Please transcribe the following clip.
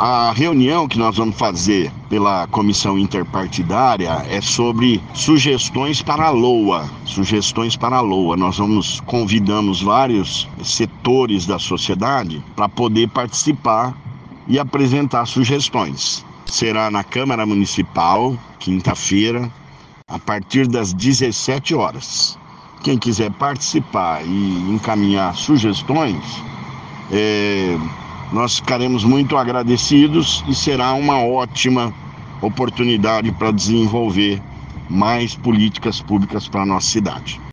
A reunião que nós vamos fazer pela comissão interpartidária é sobre sugestões para a LOA. Nós convidamos vários setores da sociedade para poder participar e apresentar sugestões. Será na Câmara Municipal, quinta-feira, a partir das 17 horas. Quem quiser participar e encaminhar sugestões, nós ficaremos muito agradecidos e será uma ótima oportunidade para desenvolver mais políticas públicas para a nossa cidade.